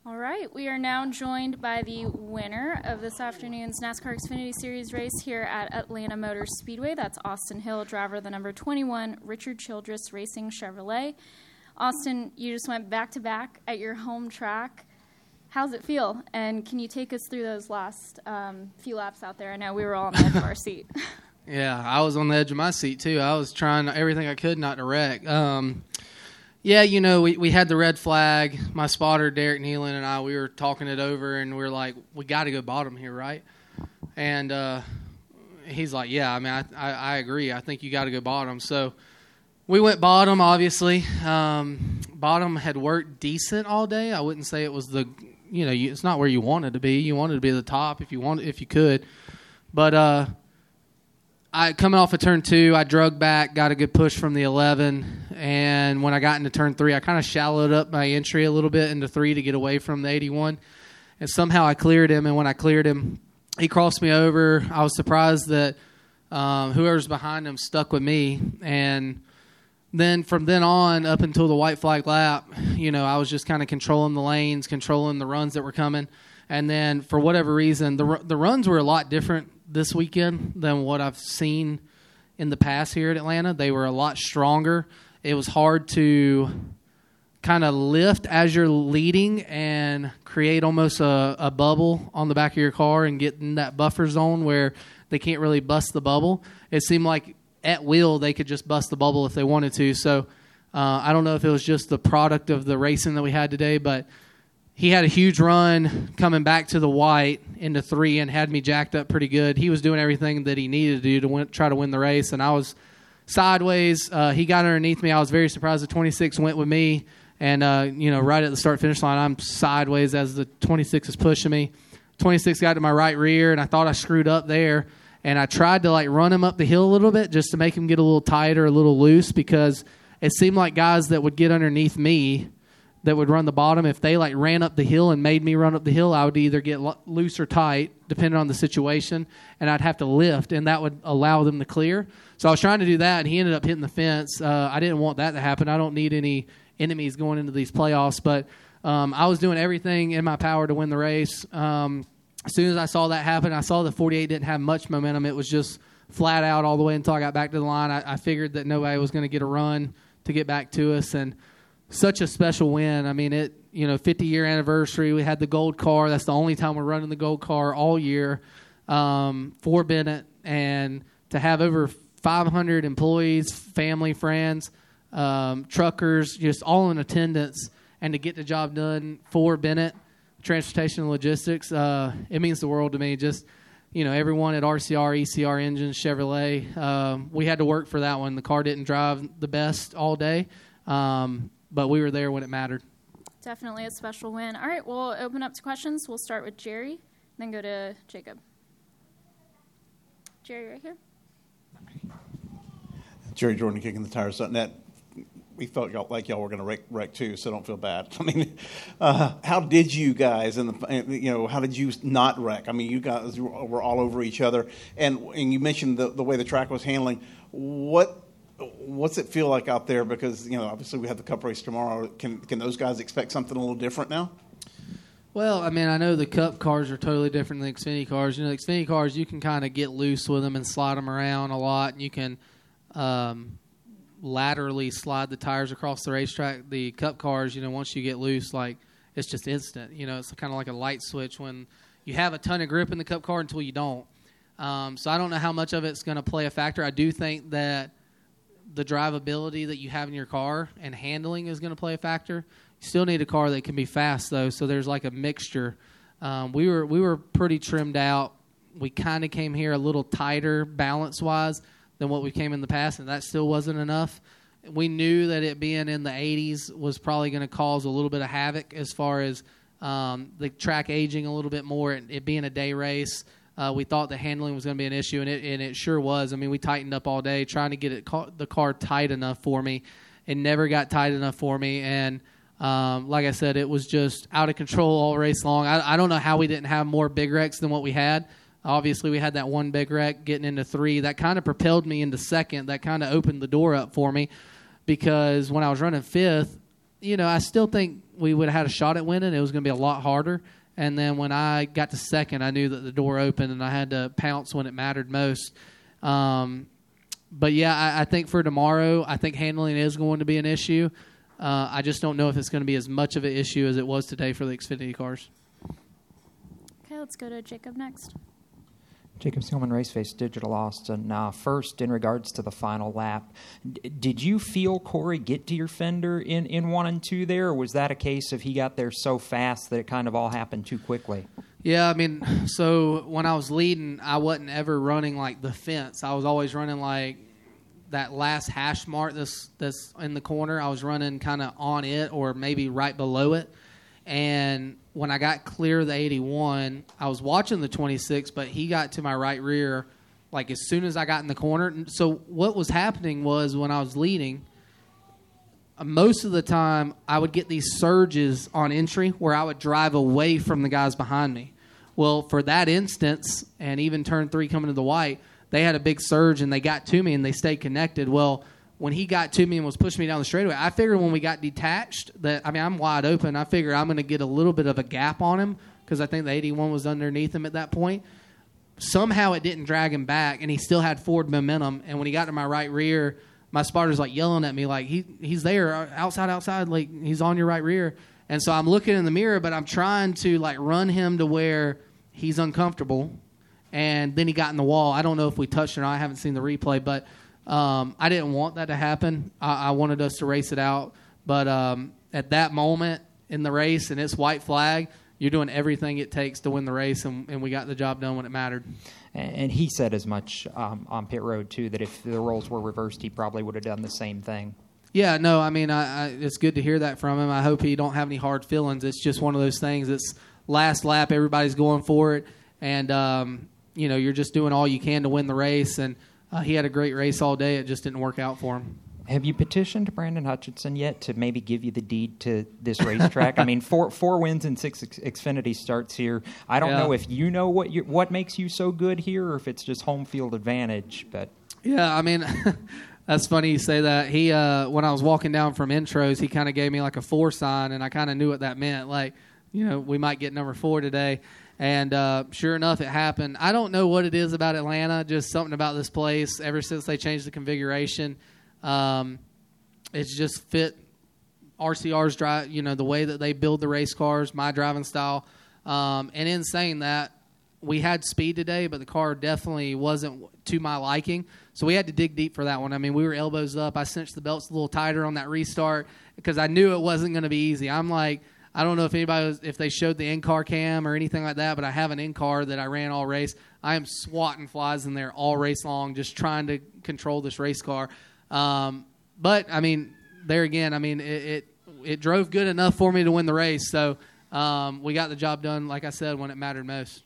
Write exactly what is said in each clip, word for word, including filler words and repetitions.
All right, we are now joined by the winner of this afternoon's NASCAR Xfinity Series race here at Atlanta Motor Speedway. That's Austin Hill, driver of the number twenty-one Richard Childress Racing Chevrolet. Austin, you just went back-to-back at your home track. How's it feel? And can you take us through those last um, few laps out there? I know we were all on the edge of our seat. Yeah, I was on the edge of my seat, too. I was trying everything I could not to wreck. Um, yeah, you know, we, we had the red flag. My spotter, Derek Nealon, and I, we were talking it over, and we were like, we got to go bottom here, right? And uh, he's like, yeah, I mean, I, I, I agree. I think you got to go bottom. So we went bottom, obviously. Um, bottom had worked decent all day. I wouldn't say it was the, you know, you, it's not where you wanted to be. You wanted to be at the top if you wanted, if you could. But uh, I coming off of turn two, I drug back, got a good push from the eleven, and when I got into turn three, I kind of shallowed up my entry a little bit into three to get away from the eighty-one, and somehow I cleared him, and when I cleared him, he crossed me over. I was surprised that um, whoever's behind him stuck with me, and then from then on up until the white flag lap, you know, I was just kind of controlling the lanes, controlling the runs that were coming, and then for whatever reason, the the runs were a lot different this weekend than what I've seen in the past here at Atlanta. They were a lot stronger. It was hard to kind of lift as you're leading and create almost a, a bubble on the back of your car and get in that buffer zone where they can't really bust the bubble. It seemed like at will they could just bust the bubble if they wanted to. So uh, I don't know if it was just the product of the racing that we had today, but he had a huge run coming back to the white into three and had me jacked up pretty good. He was doing everything that he needed to do to win, try to win the race, and I was sideways. Uh, he got underneath me. I was very surprised the twenty-six went with me, and uh, you know, right at the start-finish line, I'm sideways as the twenty-six is pushing me. twenty-six got to my right rear, and I thought I screwed up there, and I tried to like run him up the hill a little bit just to make him get a little tighter, a little loose, because it seemed like guys that would get underneath me that would run the bottom, if they like ran up the hill and made me run up the hill, I would either get lo- loose or tight, depending on the situation, and I'd have to lift, and that would allow them to clear. So I was trying to do that, and he ended up hitting the fence. Uh, I didn't want that to happen. I don't need any enemies going into these playoffs, but um, I was doing everything in my power to win the race. Um, as soon as I saw that happen, I saw the forty-eight didn't have much momentum. It was just flat out all the way until I got back to the line. I, I figured that nobody was going to get a run to get back to us, and such a special win. I mean, it, you know, fifty-year anniversary. We had the gold car. That's the only time we're running the gold car all year um, for Bennett. And to have over five hundred employees, family, friends, um, truckers, just all in attendance, and to get the job done for Bennett, Transportation and Logistics, uh, it means the world to me. Just, you know, everyone at R C R, E C R Engines, Chevrolet, um, we had to work for that one. The car didn't drive the best all day. Um, But we were there when it mattered. Definitely a special win. All right, we'll open up to questions. We'll start with Jerry, then go to Jacob. Jerry, right here. Jerry Jordan, kicking the tires dot net. We felt y'all, like y'all were going to wreck, wreck too, so don't feel bad. I mean, uh, how did you guys, in the, you know, how did you not wreck? I mean, you guys were all over each other, and and you mentioned the the way the track was handling. What What's it feel like out there? Because, you know, obviously we have the Cup race tomorrow. Can can those guys expect something a little different now? Well, I mean, I know the Cup cars are totally different than the Xfinity cars. You know, the Xfinity cars, you can kind of get loose with them and slide them around a lot, and you can um, laterally slide the tires across the racetrack. The Cup cars, you know, once you get loose, like, it's just instant. You know, it's kind of like a light switch when you have a ton of grip in the Cup car until you don't. Um, so I don't know how much of it's going to play a factor. I do think that the drivability that you have in your car and handling is going to play a factor. You still need a car that can be fast, though, so there's like a mixture. Um, we were we were pretty trimmed out. We kind of came here a little tighter balance-wise than what we came in the past, and that still wasn't enough. We knew that it being in the eighties was probably going to cause a little bit of havoc as far as um, the track aging a little bit more, and it being a day race. Uh, we thought the handling was going to be an issue, and it and it sure was. I mean, we tightened up all day trying to get it ca- the car tight enough for me. It never got tight enough for me, and um, like I said, it was just out of control all race long. I, I don't know how we didn't have more big wrecks than what we had. Obviously, we had that one big wreck getting into three. That kind of propelled me into second. That kind of opened the door up for me because when I was running fifth, you know, I still think we would have had a shot at winning. It was going to be a lot harder. And then when I got to second, I knew that the door opened and I had to pounce when it mattered most. Um, but, yeah, I, I think for tomorrow, I think handling is going to be an issue. Uh, I just don't know if it's going to be as much of an issue as it was today for the Xfinity cars. Okay, let's go to Jacob next. Jacob Seelman, Raceface Digital Austin. Uh, first, in regards to the final lap, d- did you feel Corey get to your fender in, in one and two there, or was that a case of he got there so fast that it kind of all happened too quickly? Yeah, I mean, so when I was leading, I wasn't ever running like the fence. I was always running like that last hash mark that's, that's in the corner. I was running kind of on it or maybe right below it. And when I got clear of the eighty-one, I was watching the twenty-six, but he got to my right rear like as soon as I got in the corner. So what was happening was when I was leading, most of the time I would get these surges on entry where I would drive away from the guys behind me. Well, for that instance, and even turn three coming to the white, they had a big surge and they got to me and they stayed connected. Well, when he got to me and was pushing me down the straightaway, I figured when we got detached that, I mean, I'm wide open. I figured I'm going to get a little bit of a gap on him because I think the eighty-one was underneath him at that point. Somehow it didn't drag him back, and he still had forward momentum. And when he got to my right rear, my spotter's like yelling at me like, he he's there, outside, outside, like he's on your right rear. And so I'm looking in the mirror, but I'm trying to like run him to where he's uncomfortable. And then he got in the wall. I don't know if we touched it or not. I haven't seen the replay, but Um, I didn't want that to happen. I, I wanted us to race it out. But um, at that moment in the race and it's white flag, you're doing everything it takes to win the race, and, and we got the job done when it mattered. And he said as much um, on pit road, too, that if the roles were reversed, he probably would have done the same thing. Yeah, no, I mean, I, I, it's good to hear that from him. I hope he don't have any hard feelings. It's just one of those things. It's last lap, everybody's going for it, and, um, you know, you're just doing all you can to win the race, and Uh, he had a great race all day. It just didn't work out for him. Have you petitioned Brandon Hutchinson yet to maybe give you the deed to this racetrack? I mean, four four wins and six X- Xfinity starts here. I don't yeah. know if you know what you what makes you so good here, or if it's just home field advantage. But yeah, I mean, that's funny you say that. He uh, when I was walking down from intros, he kind of gave me like a four sign, and I kind of knew what that meant. Like, you know, we might get number four today. And uh, sure enough, it happened. I don't know what it is about Atlanta, just something about this place. Ever since they changed the configuration, um, it's just fit R C R's drive, you know, the way that they build the race cars, my driving style. Um, and in saying that, we had speed today, but the car definitely wasn't to my liking. So we had to dig deep for that one. I mean, we were elbows up. I cinched the belts a little tighter on that restart because I knew it wasn't going to be easy. I'm like, I don't know if anybody was, if they showed the in-car cam or anything like that, but I have an in-car that I ran all race. I am swatting flies in there all race long, just trying to control this race car. Um, but I mean, there again, I mean, it, it it drove good enough for me to win the race. So um, we got the job done, like I said, when it mattered most.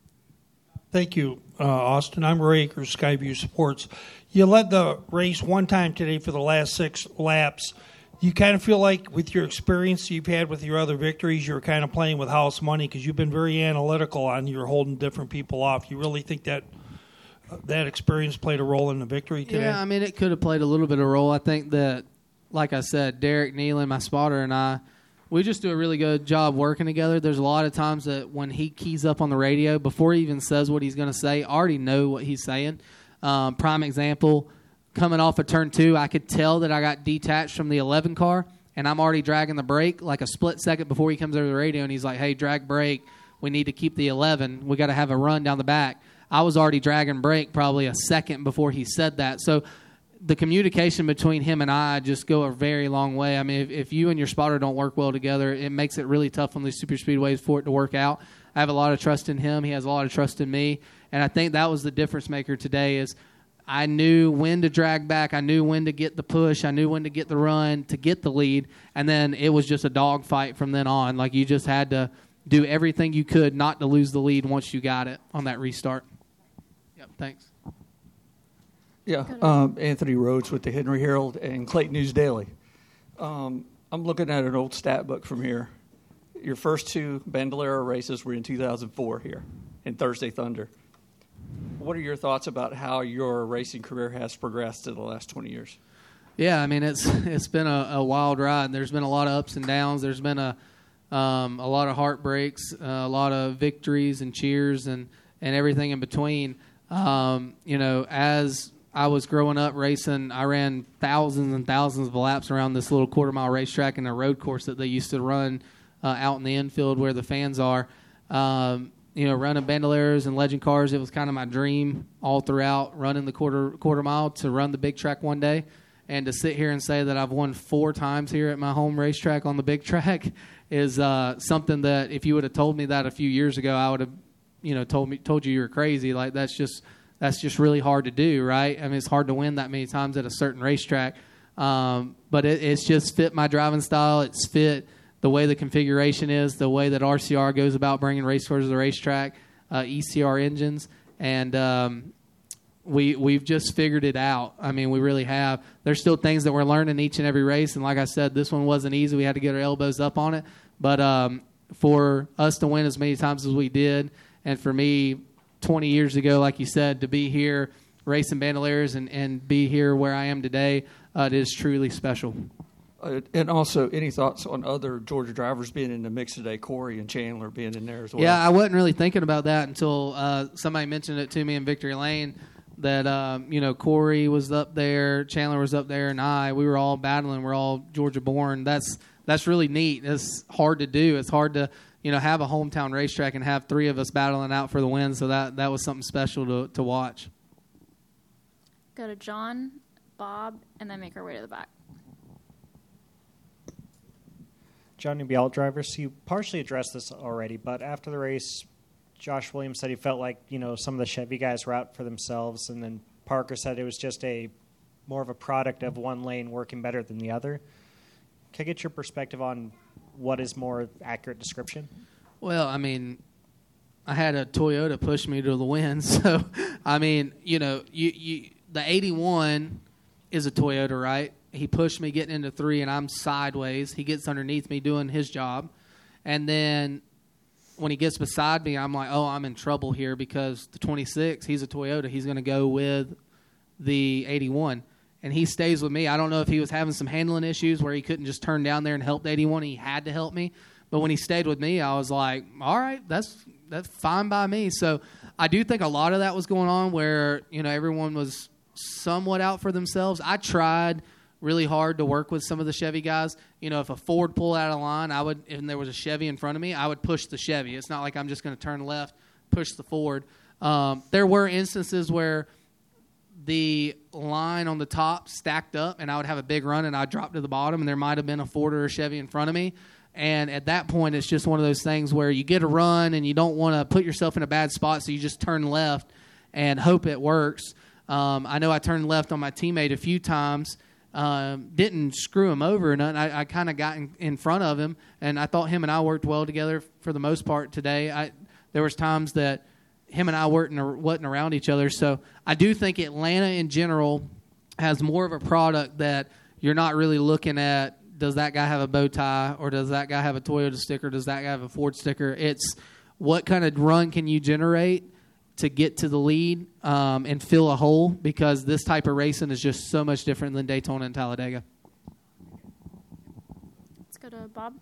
Thank you, uh, Austin. I'm Ray Akers, Skyview Sports. You led the race one time today for the last six laps. You kind of feel like with your experience you've had with your other victories, you're kind of playing with house money because you've been very analytical on you're holding different people off. You really think that uh, that experience played a role in the victory today? Yeah, I mean, it could have played a little bit of a role. I think that, like I said, Derek Nealon, my spotter, and I, we just do a really good job working together. There's a lot of times that when he keys up on the radio, before he even says what he's going to say, I already know what he's saying. Um, prime example, coming off of turn two, I could tell that I got detached from the eleven car, and I'm already dragging the brake like a split second before he comes over the radio, and he's like, hey, drag brake. We need to keep the eleven. We got to have a run down the back. I was already dragging brake probably a second before he said that. So the communication between him and I just go a very long way. I mean, if, if you and your spotter don't work well together, it makes it really tough on these super speedways for it to work out. I have a lot of trust in him. He has a lot of trust in me, and I think that was the difference maker today is I knew when to drag back. I knew when to get the push. I knew when to get the run to get the lead. And then it was just a dogfight from then on. Like you just had to do everything you could not to lose the lead once you got it on that restart. Yep, thanks. Yeah, um, Anthony Rhodes with the Henry Herald and Clayton News Daily. Um, I'm looking at an old stat book from here. Your first two Bandolero races were in two thousand four here in Thursday Thunder. What are your thoughts about how your racing career has progressed in the last twenty years? Yeah, I mean it's it's been a, a wild ride. There's been a lot of ups and downs. There's been a um, a lot of heartbreaks, uh, a lot of victories and cheers, and, and everything in between. Um, you know, as I was growing up racing, I ran thousands and thousands of laps around this little quarter mile racetrack and a road course that they used to run uh, out in the infield where the fans are. Um, you know, running Bandoleros and legend cars, it was kind of my dream all throughout running the quarter quarter mile to run the big track one day. And to sit here and say that I've won four times here at my home racetrack on the big track is uh, something that if you would have told me that a few years ago, I would have, you know, told me told you you were crazy. Like that's just that's just really hard to do, right? I mean, it's hard to win that many times at a certain racetrack. Um, but it, it's just fit my driving style. It's fit the way the configuration is, the way that R C R goes about bringing race cars to the racetrack, uh, E C R engines, and um, we we've just figured it out. I mean, we really have. There's still things that we're learning each and every race, and like I said, this one wasn't easy. We had to get our elbows up on it, but um, for us to win as many times as we did, and for me, twenty years ago, like you said, to be here racing Bandoleros and, and be here where I am today, uh, it is truly special. Uh, and also, any thoughts on other Georgia drivers being in the mix today? Corey and Chandler being in there as well. Yeah, I wasn't really thinking about that until uh, somebody mentioned it to me in Victory Lane. That um, you know, Corey was up there, Chandler was up there, and I. We were all battling. We're all Georgia born. That's that's really neat. It's hard to do. It's hard to you know have a hometown racetrack and have three of us battling out for the win. So that that was something special to to watch. Go to John, Bob, and then make our way to the back. Johnny Bialt drivers. You partially addressed this already, but after the race, Josh Williams said he felt like, you know, some of the Chevy guys were out for themselves, and then Parker said it was just a more of a product of one lane working better than the other. Can I get your perspective on what is more accurate description? Well, I mean, I had a Toyota push me to the win, so I mean, you know, you, you the eighty-one is a Toyota, right? He pushed me getting into three, and I'm sideways. He gets underneath me doing his job, and then when he gets beside me, I'm like, oh, I'm in trouble here because the twenty-six, he's a Toyota. He's going to go with the eighty-one. And he stays with me. I don't know if he was having some handling issues where he couldn't just turn down there and help the eighty-one. He had to help me. But when he stayed with me, I was like, all right, that's that's fine by me. So I do think a lot of that was going on where, you know, everyone was somewhat out for themselves. I tried really hard to work with some of the Chevy guys. You know, if a Ford pulled out of line, I would, and there was a Chevy in front of me, I would push the Chevy. It's not like I'm just going to turn left, push the Ford. Um, there were instances where the line on the top stacked up, and I would have a big run, and I'd drop to the bottom, and there might have been a Ford or a Chevy in front of me. And at that point, it's just one of those things where you get a run, and you don't want to put yourself in a bad spot, so you just turn left and hope it works. Um, I know I turned left on my teammate a few times. Um, didn't screw him over or nothing. I, I kind of got in, in front of him, and I thought him and I worked well together for the most part today. I, there was times that him and I weren't, wasn't around each other. So I do think Atlanta in general has more of a product that you're not really looking at, does that guy have a bow tie, or does that guy have a Toyota sticker, does that guy have a Ford sticker? It's what kind of run can you generate to get to the lead um, and fill a hole, because this type of racing is just so much different than Daytona and Talladega. Let's go to Bob.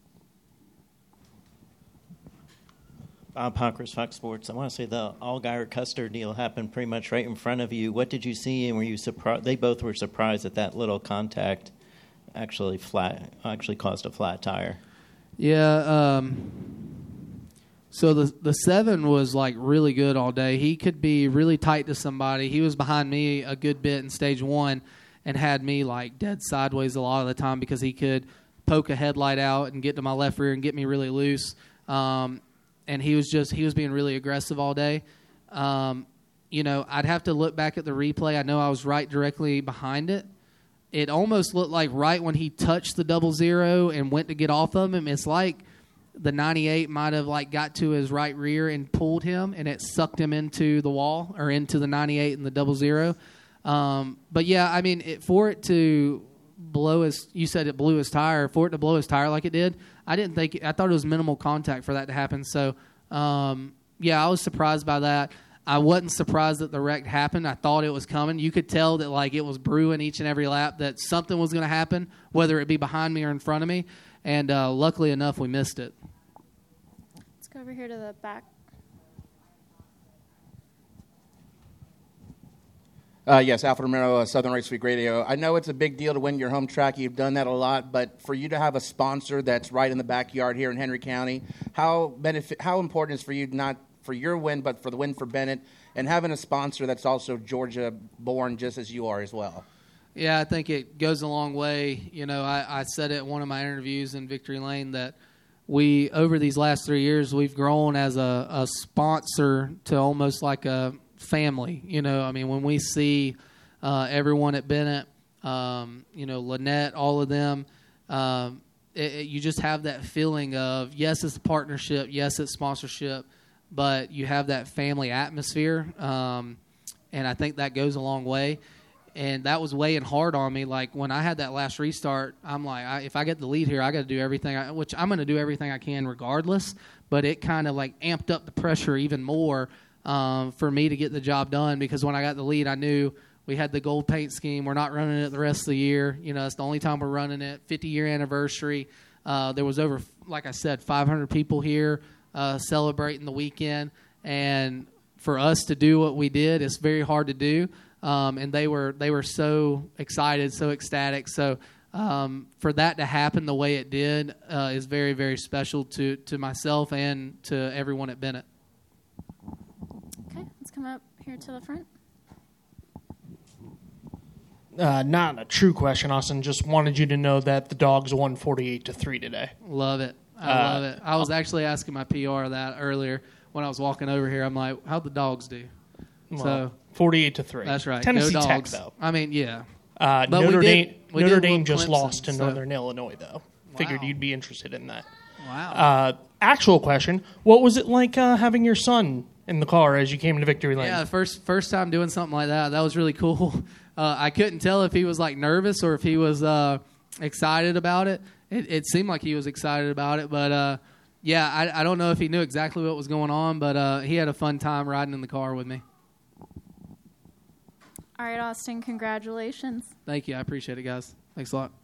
Bob Hockers, Fox Sports. I want to say the Allgaier Custer deal happened pretty much right in front of you. What did you see, and were you surprised? They both were surprised that that little contact actually flat actually caused a flat tire. Yeah. Um, so the the seven was like really good all day. He could be really tight to somebody. He was behind me a good bit in stage one, and had me like dead sideways a lot of the time because he could poke a headlight out and get to my left rear and get me really loose. Um, and he was just he was being really aggressive all day. Um, you know, I'd have to look back at the replay. I know I was right directly behind it. It almost looked like right when he touched the double zero and went to get off of him, it's like the ninety-eight might have like got to his right rear and pulled him, and it sucked him into the wall or into the ninety-eight and the double zero. Um, but yeah, I mean, it, for it to blow his, you said it blew his tire. For it to blow his tire like it did, I didn't think. I thought it was minimal contact for that to happen. So um, yeah, I was surprised by that. I wasn't surprised that the wreck happened. I thought it was coming. You could tell that like it was brewing each and every lap, that something was going to happen, whether it be behind me or in front of me. And uh, luckily enough, we missed it. Let's go over here to the back. Uh, yes, Alfred Romero, uh, Southern Race Week Radio. I know it's a big deal to win your home track. You've done that a lot, but for you to have a sponsor that's right in the backyard here in Henry County, how benefit, how important is for you not for your win, but for the win for Bennett, and having a sponsor that's also Georgia-born, just as you are as well? Yeah, I think it goes a long way. You know, I, I said it in one of my interviews in Victory Lane that we, over these last three years, we've grown as a, a sponsor to almost like a family. You know, I mean, when we see uh, everyone at Bennett, um, you know, Lynette, all of them, um, it, it, you just have that feeling of, yes, it's a partnership, yes, it's sponsorship, but you have that family atmosphere, um, and I think that goes a long way. And that was weighing hard on me. Like, when I had that last restart, I'm like, I, if I get the lead here, I got to do everything, I, which I'm going to do everything I can regardless, but it kind of, like, amped up the pressure even more um, for me to get the job done, because when I got the lead, I knew we had the gold paint scheme. We're not running it the rest of the year. You know, it's the only time we're running it. fifty-year anniversary. Uh, there was over, like I said, five hundred people here uh, celebrating the weekend. And for us to do what we did, it's very hard to do. Um, and they were they were so excited, so ecstatic. So um, for that to happen the way it did uh, is very, very special to, to myself and to everyone at Bennett. Okay, let's come up here to the front. Uh, not a true question, Austin. Just wanted you to know that the Dogs won forty-eight to three today. Love it. I Uh, love it. I was actually asking my P R that earlier when I was walking over here. I'm like, how'd the Dogs do? Well, so forty-eight to three. that's right. Tennessee Go Tech, Dogs. though. I mean, yeah. Uh, But we Notre did- Dame, we Notre did Dame whoop just Clemson, lost to so- Northern Illinois, though. Figured Wow. you'd be interested in that. Wow. Uh, actual question: what was it like uh, having your son in the car as you came to Victory Lane? Yeah, first first time doing something like that. That was really cool. Uh, I couldn't tell if he was like nervous or if he was uh, excited about it. it. It seemed like he was excited about it, but uh, yeah, I, I don't know if he knew exactly what was going on, but uh, he had a fun time riding in the car with me. All right, Austin, congratulations. Thank you. I appreciate it, guys. Thanks a lot.